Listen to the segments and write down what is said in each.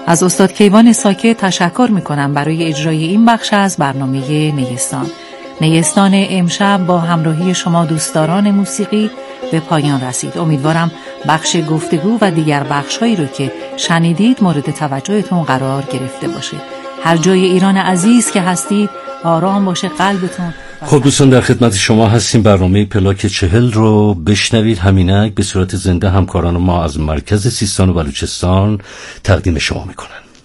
از استاد کیوان ساکت تشکر میکنم برای اجرای این بخش از برنامه نیستان. نیستان امشب با همراهی شما دوستداران موسیقی به پایان رسید. امیدوارم بخش گفتگو و دیگر بخش‌هایی رو که شنیدید مورد توجهتون قرار گرفته باشه. هر جای ایران عزیز که هستید آرام باشه قلبتون. خب دوستان در خدمت شما هستیم. برنامه پلاک 40 رو بشنوید. همینک به صورت زنده همکاران ما از مرکز سیستان و بلوچستان تقدیم شما میکنن.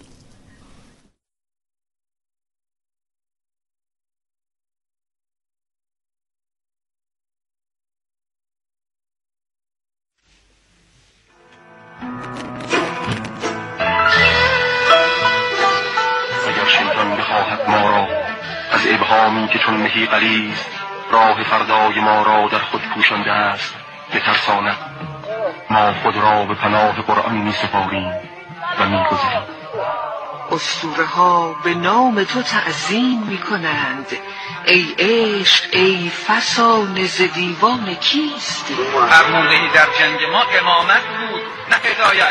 ابهامی که چون مهی غلیظ راه فردای ما را در خود پوشانده است بترساند. ما خود را به پناه قرآن می سپاریم و می گذریم. اسطوره ها به نام تو تعظیم می کنند. ای عشق ای فسانه ز دیوان کیستی؟ فرماندهی در جنگ ما امامت بود نه هدایت.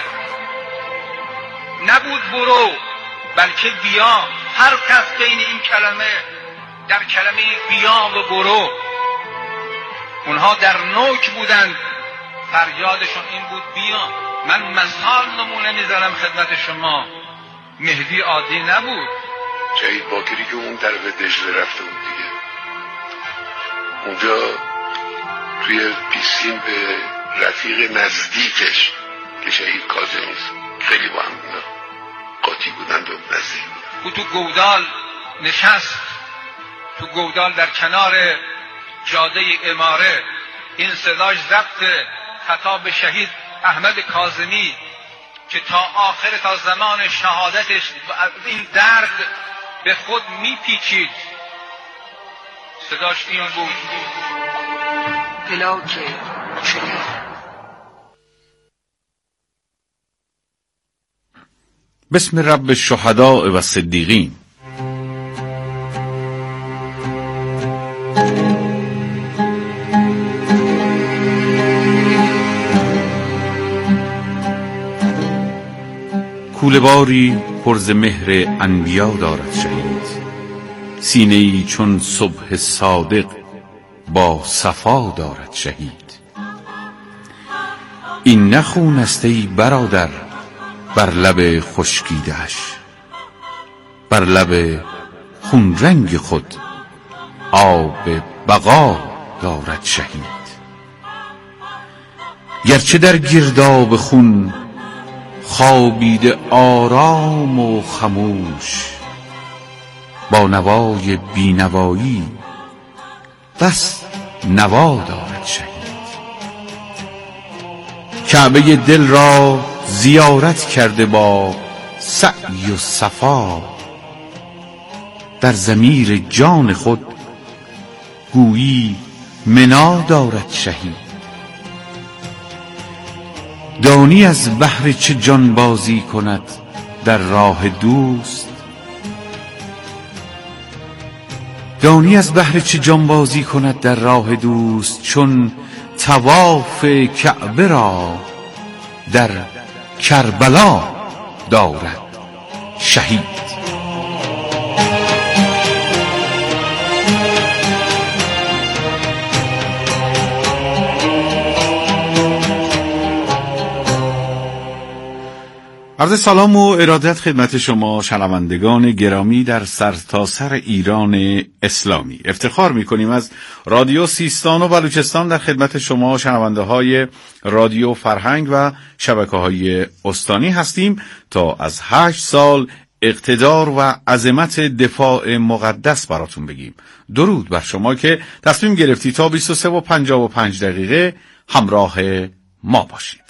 نبود برو بلکه بیا. هر کس بین این کلمه در کلمه بیا و برو، اونها در نوک بودند، فریادشون این بود بیا. من مثال نمونه میزنم خدمت شما. مهدی عادی نبود. جهید باکری که اون در به دجله رفته بود دیگه، اونجا توی پیسین به رفیق نزدیکش که شهید کاظمی است خیلی با هم قاطی بودند و نزدیک بودند. او تو گودال نشست، تو گودال در کنار جاده اماره. این صداش ضبط خطاب شهید احمد کاظمی که تا آخر، تا زمان شهادتش این درد به خود میپیچید. صداش این بود. پلاک 40. بسم رب الشهداء و صدیقین. کوله‌باری پر ز مهر انبیا دارد شهید، سینه‌ای چون صبح صادق با صفا دارد شهید. این نه خون است ای برادر بر لب خشکیده‌اش، بر لب خون رنگ خود آب بقا دارد شهید. گرچه در گرداب خون خوابیده آرام و خموش، با نوای بینوایی بس نوا دارد شهید. کعبه دل را زیارت کرده با سعی و صفا، در ضمیر جان خود گویی منا دارد شهید. دانی از بهر چه جان بازی کند در راه دوست؟ دانی از بهر چه جان بازی کند در راه دوست؟ چون طواف کعبه را در کربلا دارد شهید. عرض سلام و ارادت خدمت شما شنوندگان گرامی در سرتاسر ایران اسلامی. افتخار می‌کنیم از رادیو سیستان و بلوچستان در خدمت شما شنونده های رادیو فرهنگ و شبکه‌های استانی هستیم تا از 8 سال اقتدار و عظمت دفاع مقدس براتون بگیم. درود بر شما که تصمیم گرفتی تا 23:55 همراه ما باشید.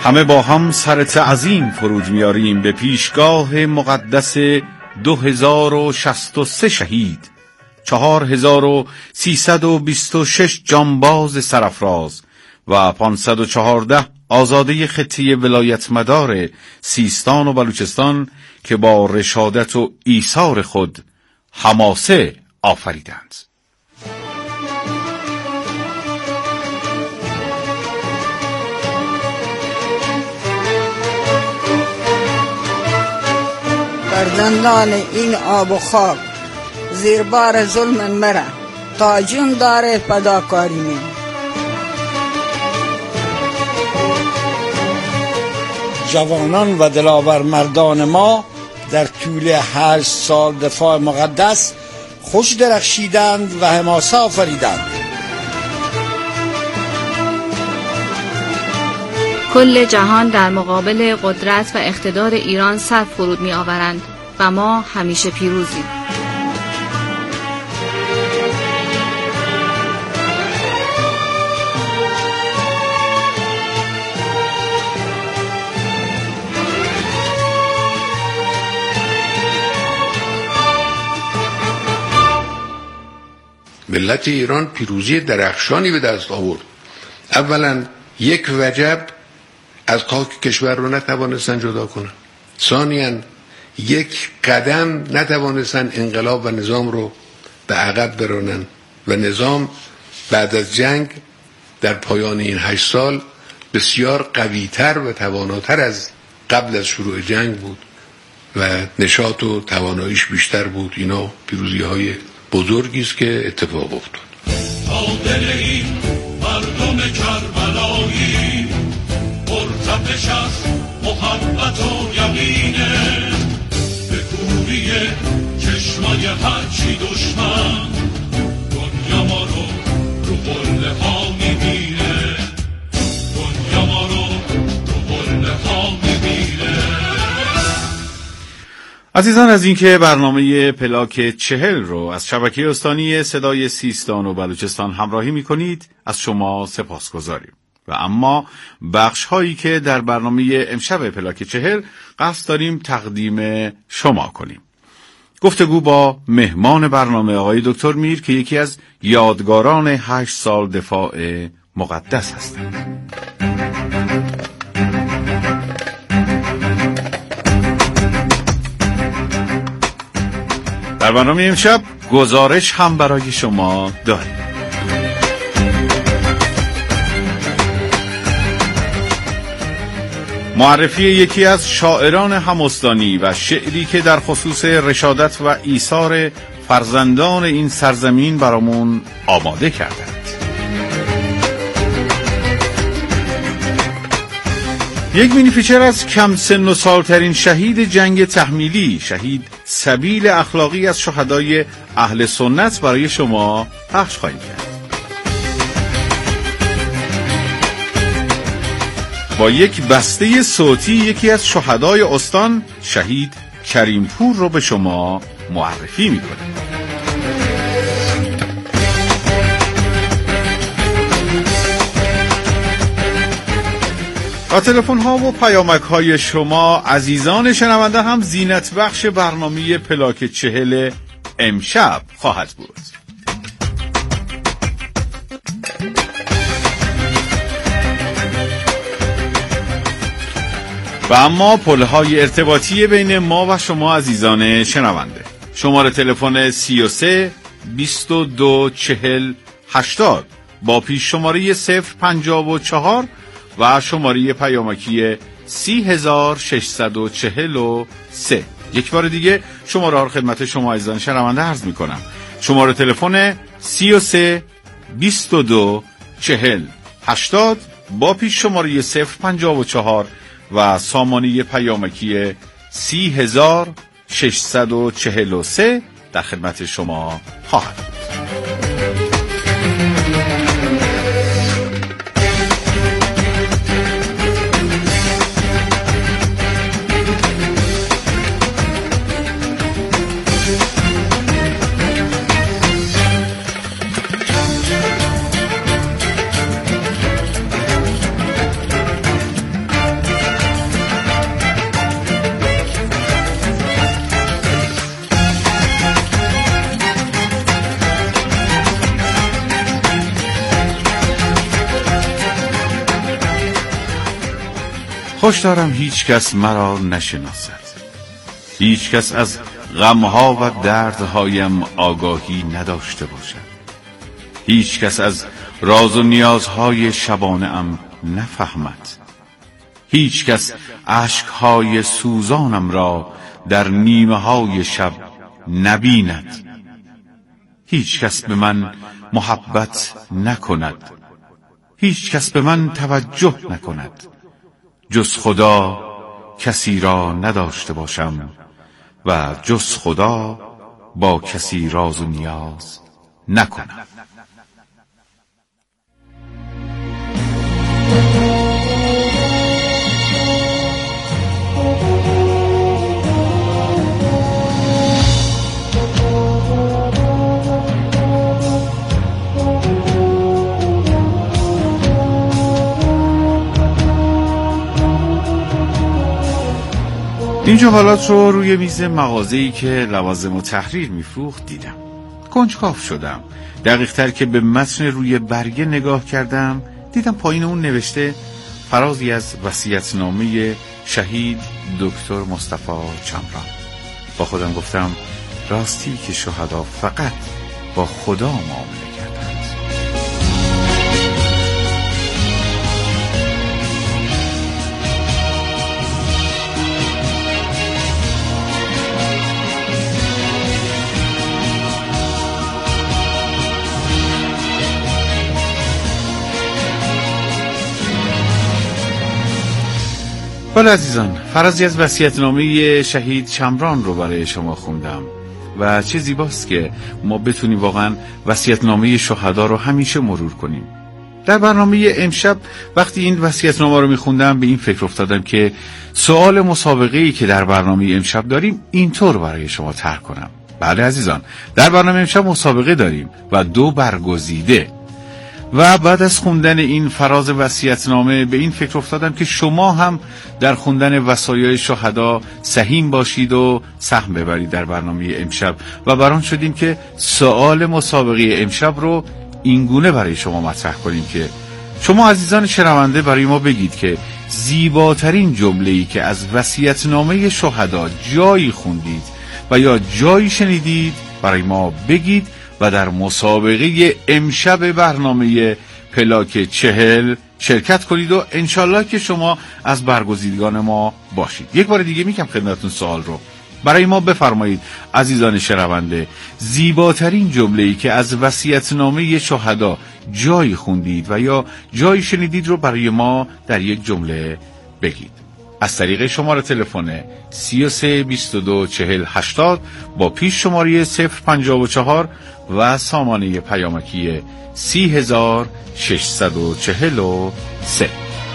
همه با هم سر تعظیم فرود میاریم به پیشگاه مقدس 2063 شهید، 4326 جانباز سرافراز و 514 آزاده خطه ولایت مدار سیستان و بلوچستان که با رشادت و ایثار خود حماسه آفریدند. فرزندان این آب و خاک زیر بار ظلم مرا تا جون داره فداکاری می. جوانان و دلاور مردان ما در طول 8 سال دفاع مقدس خوش درخشیدند و حماسه آفریدند. کل جهان در مقابل قدرت و اقتدار ایران سر فرود می آورند و ما همیشه پیروزیم. ملت ایران پیروزی درخشانی به دست آورد. اولا یک وجب از خاک کشور رو نتوانستن جدا کنن. ثانیاً یک قدم نتوانستن انقلاب و نظام رو به عقب برانن و نظام بعد از جنگ در پایان این 8 سال بسیار قوی‌تر و تواناتر از قبل از شروع جنگ بود و نشاط و تواناییش بیشتر بود. اینا پیروزی‌های بزرگی است که اتفاق افتاد. دل این مردم کربلایی مرتبش از محبت و یقینه، به کوری چشمای هرچی دشمن دنیا ما رو قله ها میبینه، دنیا ما رو قله ها میبینه. عزیزان، از اینکه برنامه پلاک 40 رو از شبکه استانی صدای سیستان و بلوچستان همراهی می‌کنید از شما سپاسگزاریم. و اما بخش هایی که در برنامه امشب پلاک 40 قصد داریم تقدیم شما کنیم. گفتگو با مهمان برنامه آقای دکتر میر که یکی از یادگاران 8 سال دفاع مقدس هستند. در برنامه امشب گزارش هم برای شما داریم. معرفی یکی از شاعران همستانی و شعری که در خصوص رشادت و ایثار فرزندان این سرزمین برامون آماده کردند. یک مینی فیچر از کم سن و سالترین شهید جنگ تحمیلی، شهید سبیل اخلاقی از شهدای اهل سنت برای شما پخش خواهیم کرد. با یک بسته صوتی یکی از شهدای استان شهید کریم پور رو به شما معرفی می‌کنیم. با تلفن ها و پیامک های شما عزیزان شنونده هم زینت بخش برنامه پلاک 40 امشب خواهد بود. و اما پل‌های ارتباطی بین ما و شما عزیزان شنونده: شماره تلفن 33 22 40 80 با پیش شماره 054 و شماره پیامکی 30643. یک بار دیگه شماره ها خدمت شما عزیزان شنونده عرض می‌کنم. شماره تلفن 33 22 40 80 با پیش شماره 054 و سامانه پیامکی 30643 در خدمت شما خواهد بود. خوش دارم هیچ کس مرا نشناسد، هیچ کس از غمها و دردهایم آگاهی نداشته باشد، هیچ کس از راز و نیازهای شبانه ام نفهمد، هیچ کس اشکهای سوزانم را در نیمه های شب نبیند، هیچ کس به من محبت نکند، هیچ کس به من توجه نکند، جز خدا کسی را نداشته باشم و جز خدا با کسی راز و نیاز نکنم. این جملات رو روی میز مغازه‌ای که لوازم و تحریر میفروخت دیدم. کنجکاو شدم. دقیق‌تر که به متن روی برگه نگاه کردم، دیدم پایین اون نوشته فرازی از وصیت‌نامه شهید دکتر مصطفی چمران. با خودم گفتم راستی که شهدا فقط با خدا معامله کردند. بله عزیزان، فرازی از وصیت‌نامه شهید چمران رو برای شما خوندم و چه زیباست که ما بتونیم واقعا وصیت‌نامه شهدا رو همیشه مرور کنیم. در برنامه امشب وقتی این وصیت‌نامه رو میخوندم به این فکر افتادم که سوال مسابقه‌ای که در برنامه امشب داریم اینطور برای شما طرح کنم. بله عزیزان، در برنامه امشب مسابقه داریم و 2 برگزیده و بعد از خوندن این فراز وصیت‌نامه به این فکر افتادم که شما هم در خوندن وصایای شهدا سهیم باشید و سهم ببرید در برنامه امشب و بران شدیم که سوال مسابقه امشب رو اینگونه برای شما مطرح کنیم که شما عزیزان شنونده برای ما بگید که زیباترین جمله‌ای که از وصیت‌نامه شهدا جایی خوندید و یا جایی شنیدید برای ما بگید و در مسابقه امشب برنامه پلاک 40 شرکت کنید و انشالله که شما از برگزیدگان ما باشید. یک بار دیگه میگم خدمتتون سوال رو برای ما بفرمایید عزیزان شنونده، زیباترین جمله‌ای که از وصیت‌نامه شهدا جایی خوندید و یا جایی شنیدید رو برای ما در یک جمله بگید. از طریق شماره تلفن 33 22 40 80 با پیش شماره 054 و سامانه پیامکی 30643.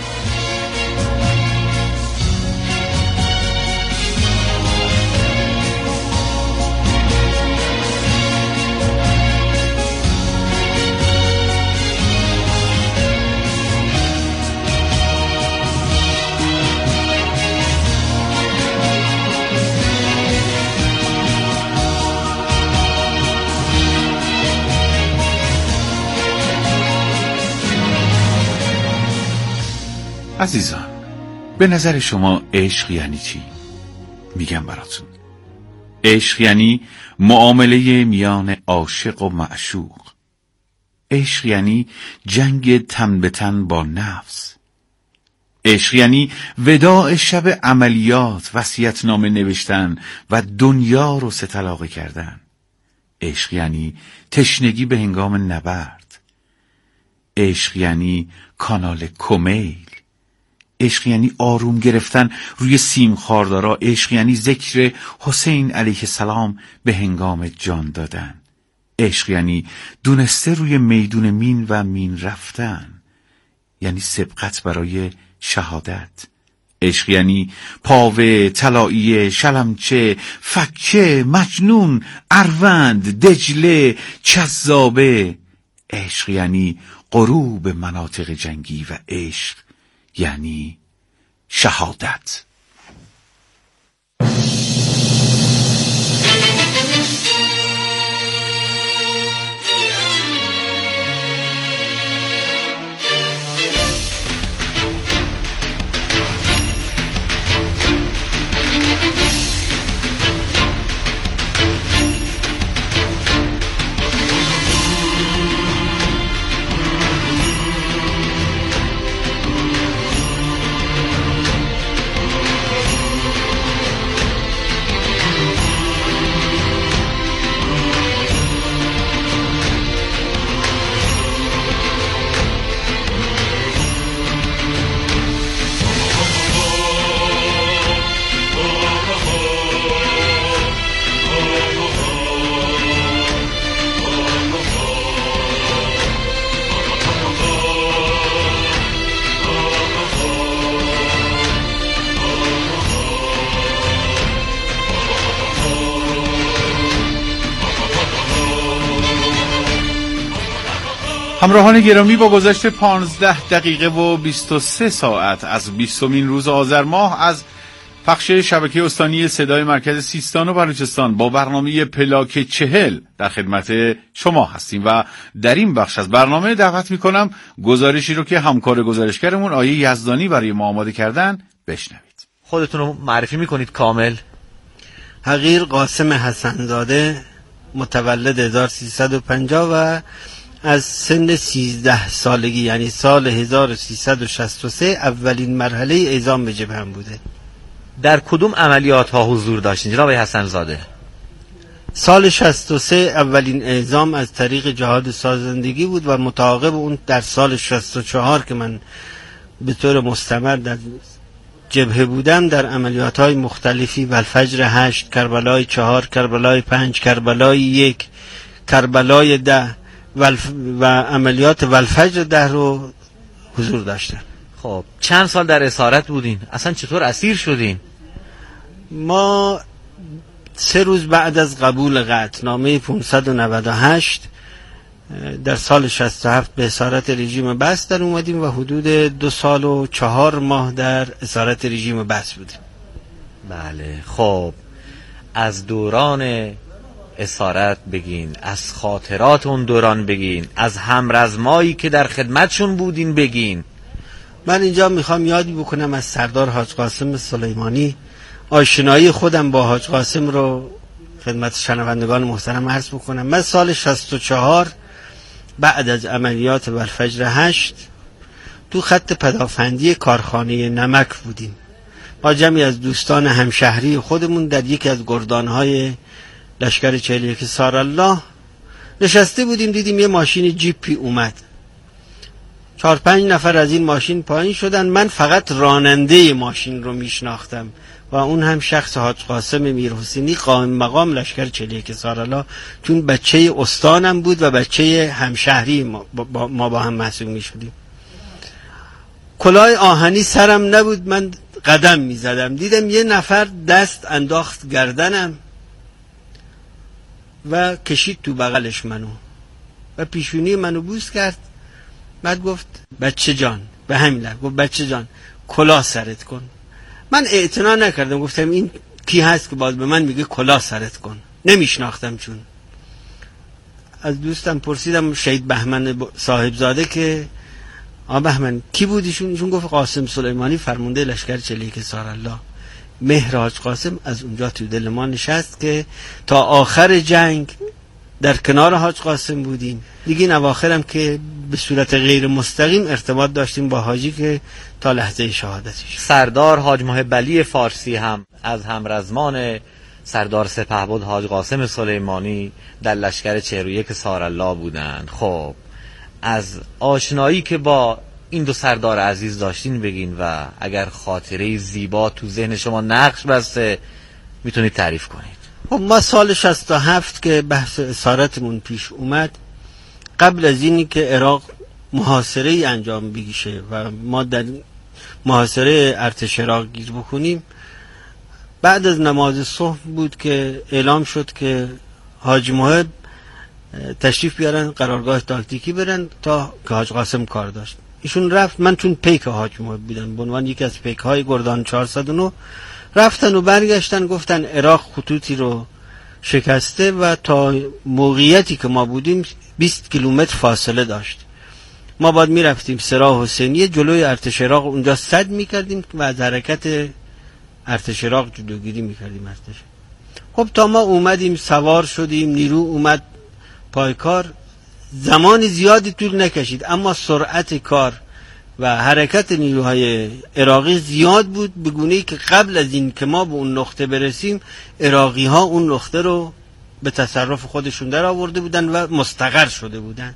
عزیزان، به نظر شما عشق یعنی چی؟ میگم براتون. عشق یعنی معامله میان عاشق و معشوق. عشق یعنی جنگ تن به تن با نفس. عشق یعنی وداع شب عملیات، وصیت‌نامه نوشتن و دنیا رو ستلاقه کردن. عشق یعنی تشنگی به هنگام نبرد. عشق یعنی کانال کمیل. عشق یعنی آروم گرفتن روی سیم خاردارا. عشق یعنی ذکر حسین علیه السلام به هنگام جان دادن. عشق یعنی دونسته روی میدون مین و مین رفتن، یعنی سبقت برای شهادت. عشق یعنی پاوه، طلاییه، شلمچه، فکه، مجنون، اروند، دجله، چذابه. عشق یعنی غروب مناطق جنگی و عشق یعنی شهادت. همراهان گرامی، با گذشت 15 دقیقه و 23 ساعت از 20مین روز آذر ماه از پخش شبکه استانی صدای مرکز سیستان و بلوچستان با برنامه پلاک 40 در خدمت شما هستیم و در این بخش از برنامه دعوت میکنم گزارشی رو که همکار گزارشگرمون آیه یزدانی برای ما آماده کردن بشنوید. خودتون رو معرفی میکنید کامل؟ حقیر قاسم حسنزاده، متولد 1350 و از سن 13 سالگی یعنی سال 1363 اولین مرحله اعزام به جبهه بوده. در کدوم عملیات ها حضور داشتین جناب حسنزاده؟ سال 63 اولین اعزام از طریق جهاد سازندگی بود و متعاقب اون در سال 64 که من به طور مستمر در جبهه بودم در عملیات های مختلفی والفجر 8، کربلای 4، کربلای 5، کربلای 1، کربلای 10 و عملیات والفجر 10 رو حضور داشتم. خب چند سال در اسارت بودین؟ اصلا چطور اسیر شدین؟ ما 3 روز بعد از قبول قطعنامه 598 در سال 67 به اسارت رژیم بس در اومدیم و حدود 2 سال و 4 ماه در اسارت رژیم بس بودیم. بله. خب از دوران اسارت بگین، از خاطرات اون دوران بگین، از همرزمایی که در خدمتشون بودین بگین. من اینجا میخوام یادی بکنم از سردار حاج قاسم سلیمانی. آشنایی خودم با حاج قاسم رو خدمت شنوندگان محترم عرض بکنم. من سال 64 بعد از عملیات والفجر 8 تو خط پدافندی کارخانه نمک بودیم با جمعی از دوستان همشهری خودمون در یکی از گردانهای لشکر 41 سارالله نشسته بودیم. دیدیم یه ماشین جیپی اومد، 4-5 نفر از این ماشین پایین شدن. من فقط راننده ماشین رو میشناختم و اون هم شخص حاج قاسم میرحسینی قائم مقام لشکر 41 سارالله، چون بچه استانم بود و بچه همشهری ما با هم محسوب میشدیم. کلاه آهنی سرم نبود، من قدم میزدم، دیدم یه نفر دست انداخت گردنم و کشید تو بغلش منو و پیشونی منو بوس کرد. بعد گفت بچه جان، به همین لحظه گفت بچه جان کلاه سرت کن. من اعتنا نکردم، گفتم این کی هست که باز به من میگه کلاه سرت کن؟ نمیشناختم. چون از دوستم پرسیدم شهید بهمن صاحبزاده که بهمن کی بودیشون؟ ایشون گفت قاسم سلیمانی فرمانده لشکر 41 سارالله. مهر حاج قاسم از اونجا تو دل ما نشست که تا آخر جنگ در کنار حاج قاسم بودیم. دیگه این اواخرم که به صورت غیر مستقیم ارتباط داشتیم با حاجی که تا لحظه شهادتش. سردار حاج محب علی فارسی هم از همرزمان سردار سپهبد حاج قاسم سلیمانی در لشکر 41 سارالله بودند. خب از آشنایی که با این دو سردار عزیز داشتین بگین و اگر خاطره زیبا تو ذهن شما نقش بسته میتونید تعریف کنید. خب ما سال 67 که بحث اسارتمون پیش اومد، قبل از اینی که عراق محاصره انجام بگیشه و ما در محاصره ارتش عراق گیر بکنیم، بعد از نماز صبح بود که اعلام شد که حاج محب تشریف بیارن قرارگاه تاکتیکی برن تا که حاج قاسم کار داشت. ایشون رفت. من چون پیک حاج محب بودن به عنوان یکی از پیک های گردان 409 رفتن و برگشتن گفتن عراق خطوطی رو شکسته و تا موقعیتی که ما بودیم 20 کیلومتر فاصله داشت. ما باید میرفتیم سراح حسینیه جلوی ارتش عراق اونجا سد میکردیم و از حرکت ارتش عراق جلوگیری میکردیم ارتش. خب تا ما اومدیم سوار شدیم، نیرو اومد پایکار، زمان زیادی طول نکشید اما سرعت کار و حرکت نیروهای عراقی زیاد بود، به گونه‌ای که قبل از این که ما به اون نقطه برسیم عراقی ها اون نقطه رو به تصرف خودشون در آورده بودن و مستقر شده بودن.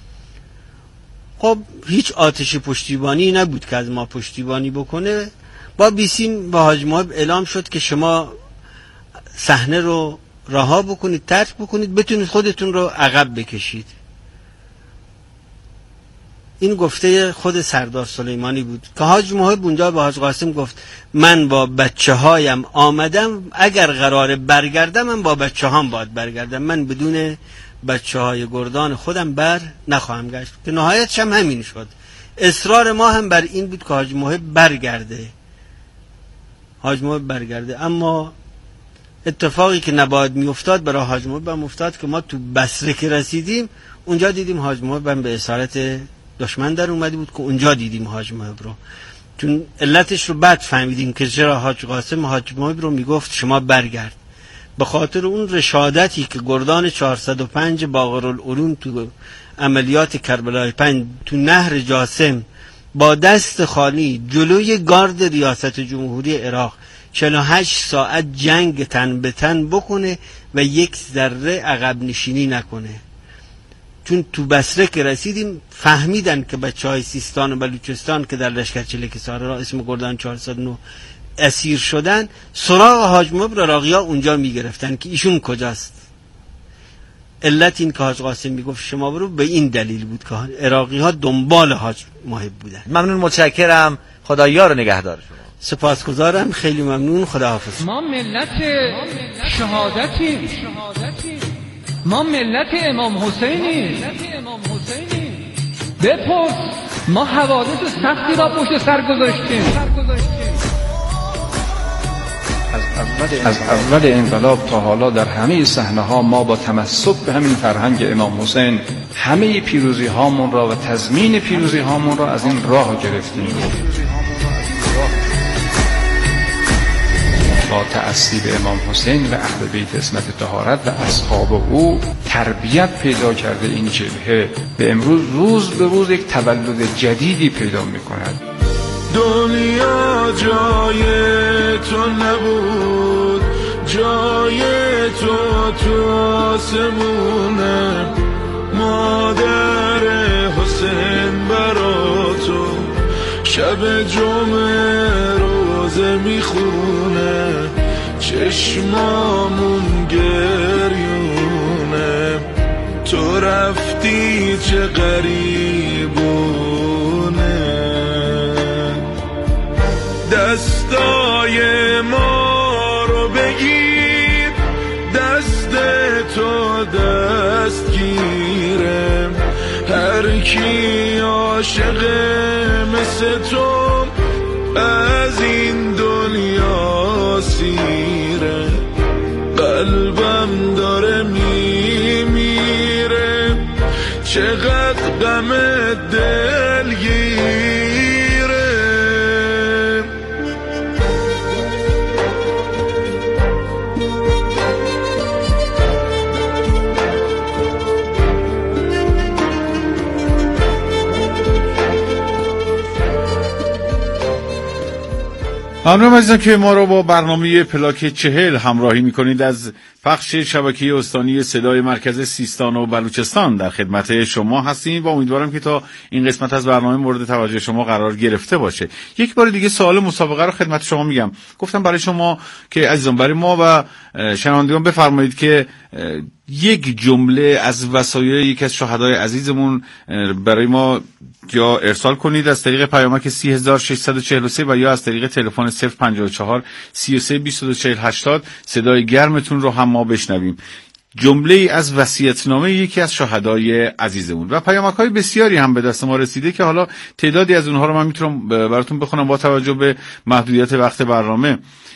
خب هیچ آتش پشتیبانی نبود که از ما پشتیبانی بکنه. با بیسیم با حاج محب اعلام شد که شما صحنه رو رها بکنید، ترک بکنید، بتونید خودتون رو عقب بکشید. این گفته خود سردار سلیمانی بود که حاج محب اونجا به حاج قاسم گفت من با بچه هایم آمدم، اگر قراره برگردم من با بچه هام باید برگردم، من بدون بچه‌های گردان خودم بر نخواهم گشت، که نهایتش هم همین شد. اصرار ما هم بر این بود که حاج محب برگرده، اما اتفاقی که نباید میافتاد برای حاج محب هم افتاد که ما تو بصره که رسیدیم اونجا دیدیم حاج محب هم به اسارت دشمن در اومده بود، که اونجا دیدیم حاج محب رو. چون علتش رو بعد فهمیدیم که چرا حاج قاسم حاج محب رو میگفت شما برگرد، به خاطر اون رشادتی که گردان 405 باقرالعلوم تو عملیات کربلای 5 تو نهر جاسم با دست خالی جلوی گارد ریاست جمهوری عراق 48 ساعت جنگ تن به تن بکنه و یک ذره عقب نشینی نکنه. چون تو بصره که رسیدیم فهمیدن که بچهای سیستان و بلوچستان که در لشکر چلیک سارا اسم گردان 409 اسیر شدن، سراغ حاج محب عراقی‌ها اونجا میگرفتن که ایشون کجاست. علت این که حاج قاسم میگفت شما برو به این دلیل بود که عراقی‌ها دنبال حاج محب بودن. ممنون، متشکرم، خدا یار نگهدار شما. سپاسگزارم، خیلی ممنون، خداحافظ. ما ملت شهادتیم، ما ملت امام حسینیم. بپرس، ما حوادث سختی را پشت سر گذاشتیم. از اول انقلاب تا حالا در همه صحنه‌ها ما با تمسک به همین فرهنگ امام حسین همه پیروزی هامون را و تضمین پیروزی هامون را از این راه گرفتیم. با تأسی به امام حسین و اهل بیت عصمت طهارت و اصحاب او تربیت پیدا کرده این جبهه به امروز روز به روز یک تولد جدیدی پیدا می‌کند. دنیا جای تو نبود، جای تو آسمونه، مادر حسین برا تو شب جمعه روزه میخونه، چشمامون گریونه، تو رفتی چه غریبونه، دستای ما رو بگیر، دست تو دستگیره، هر کی عاشق مثل تو از این دنیا سیره، قلبم داره میمیره، چقدر غم دلگیره. ممنونم عزیزان که ما رو با برنامه پلاک 40 همراهی میکنید. از پخش شبکه استانی صدای مرکز سیستان و بلوچستان در خدمت شما هستیم و امیدوارم که تا این قسمت از برنامه مورد توجه شما قرار گرفته باشه. یک بار دیگه سوال مسابقه رو خدمت شما میگم. گفتم برای شما که عزیزان، برای ما و شنوندگان بفرمایید که یک جمله از وصایای یکی از شهدای عزیزمون برای ما یا ارسال کنید از طریق پیامک 3643 و یا از طریق تلفن 054 33 22 40 80. صدای گرمتون رو هم ما بشنویم. جمله از وصیت‌نامه یکی از شهدای عزیزمون و پیامک‌های بسیاری هم به دست ما رسیده که حالا تعدادی از اونها رو من میتونم براتون بخونم با توجه به محدودیت وقت برنامه.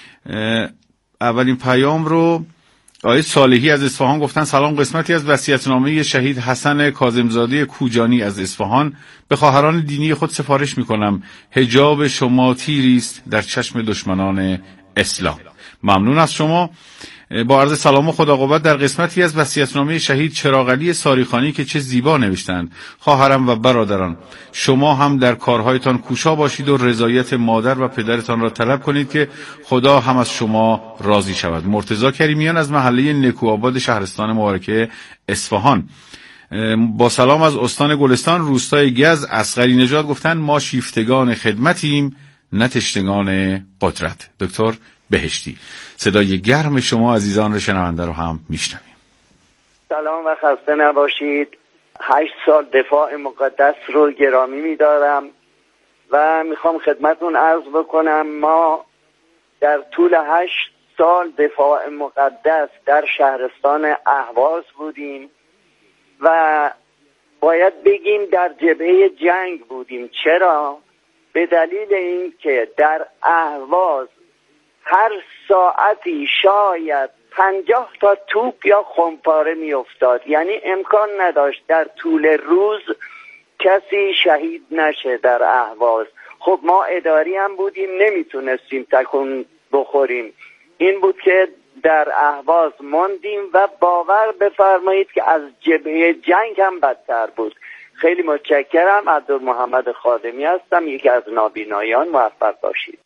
اولین پیام رو آقای صالحی از اصفهان گفتن: سلام، قسمتی از وصیت‌نامه شهید حسن کاظمزاده کوجانی از اصفهان. به خواهران دینی خود سفارش می‌کنم حجاب شما تیری است در چشم دشمنان اسلام. ممنون از شما. با عرض سلام و خدا قوت در قسمتی از وصیت‌نامه شهید چراغعلی ساریخانی که چه زیبا نوشتند: خواهرم و برادران، شما هم در کارهایتان کوشا باشید و رضایت مادر و پدرتان را طلب کنید که خدا هم از شما راضی شود. مرتضی کریمیان از محله نکوآباد شهرستان مبارکه اصفهان. با سلام از استان گلستان روستای گز اصغری نژاد گفتن: ما شیفتگان خدمتیم نه تشنگان قدرت. دکتر بهشتی. صدای گرم شما عزیزان شنونده رو هم میشنویم. سلام و خسته نباشید. 8 سال دفاع مقدس رو گرامی می‌دارم و میخوام خدمتون عرض بکنم ما در طول 8 سال دفاع مقدس در شهرستان اهواز بودیم و باید بگیم در جبهه جنگ بودیم. چرا؟ به دلیل اینکه در اهواز هر ساعتی شاید 50 تا توپ یا خمپاره می افتاد، یعنی امکان نداشت در طول روز کسی شهید نشه در اهواز. خب ما اداری هم بودیم، نمیتونستیم تکون بخوریم. این بود که در اهواز ماندیم و باور بفرمایید که از جبهه جنگ هم بدتر بود. خیلی متشکرم. عبدالمحمد خادمی هستم، یکی از نابینایان. موفق باشید.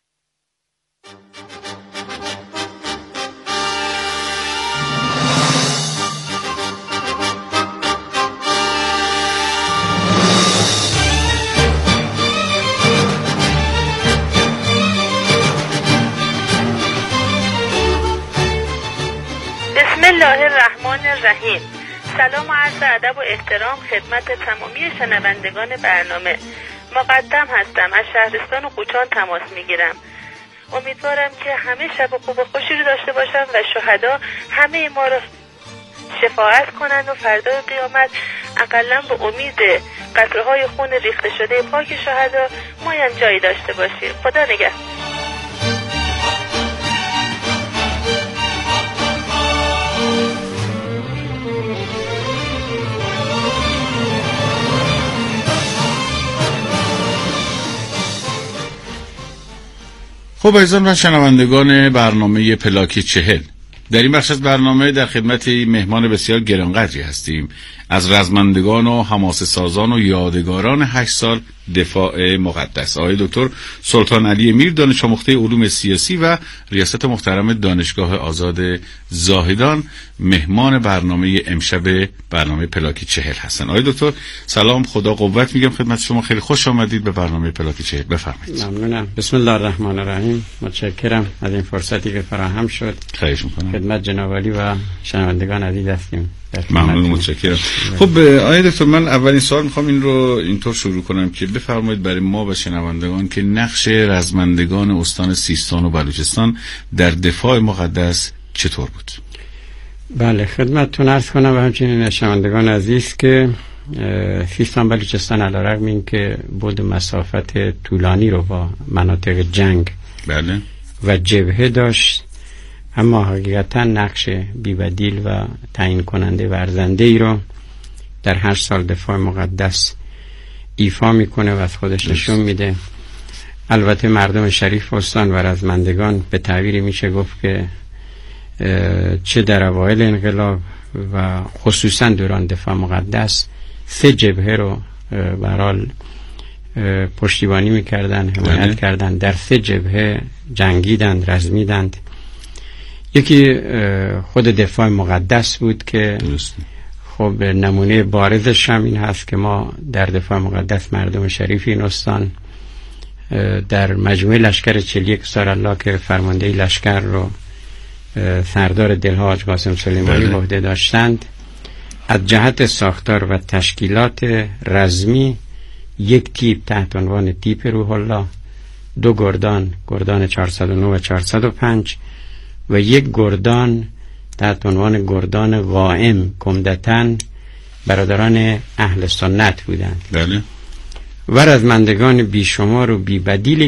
بسم الله الرحمن الرحیم. سلام و عرض ادب و احترام خدمت تمامی شنوندگان برنامه. مقدم هستم، از شهرستان قوچان تماس میگیرم. امیدوارم که همه شب خوب و خوشی رو داشته باشم و شهدا همه ما رو شفاعت کنند و فردای قیامت اقلا به امید قطره‌های خون ریخته شده پاک شهدا مایم جایی داشته باشیم. خدا نگهدار. خب عزیزان و شنوندگان برنامه پلاک 40، در این بخش از برنامه در خدمت مهمان بسیار گرانقدری هستیم از رزمندگان و حماسه سازان و یادگاران 8 سال دفاع مقدس، آقای دکتر سلطان علی میر، دانش آموخته علوم سیاسی و ریاست محترم دانشگاه آزاد زاهدان، مهمان برنامه امشب برنامه پلاک 40 هستن. آقای دکتر سلام، خدا قوت میگم خدمت شما، خیلی خوش آمدید به برنامه پلاک 40. بفرمایید. ممنونم. بسم الله الرحمن الرحیم. متشکرم از این فرصتی که فراهم شد. خواهش میکنم. خدمت جناب عالی و شنوندگان عزیز هستیم. ممنون، متشکرم. خب آقای دکتر، من اولین سوال میخوام این رو اینطور شروع کنم که بفرمایید برای ما و شنوندگان که نقش رزمندگان استان سیستان و بلوچستان در دفاع مقدس چطور بود؟ بله، خدمتتون عرض کنم و همچنین شنوندگان عزیز که سیستان بلوچستان علیرغم اینکه بود مسافت طولانی رو با مناطق جنگ بله و جبهه داشت، اما حقیقتا نقش بی‌بدیل و تعیین کننده و ارزنده ای رو در 8 سال دفاع مقدس ایفا میکنه و از خودش نشون میده. البته مردم شریف استان و رزمندگان به تعبیری میشه گفت که چه در اوایل انقلاب و خصوصا دوران دفاع مقدس 3 جبهه رو به هر حال پشتیبانی میکردن، حمایت کردن، در 3 جبهه جنگیدند، رزمیدند. یکی خود دفاع مقدس بود که خب نمونه بارزش هم این هست که ما در دفاع مقدس مردم شریف این استان در مجموعه لشکر 41 سارالله که فرمانده لشکر رو سردار دلها حاج قاسم سلیمانی به عهده داشتند، از جهت ساختار و تشکیلات رزمی یک تیپ تحت عنوان تیپ روح الله، 2 گردان 409 و 405 و یک گردان تحت عنوان گردان قائم کمدتن برادران اهل سنت بودند. بله. و رزمندگان بیشمار و بی‌بدیلی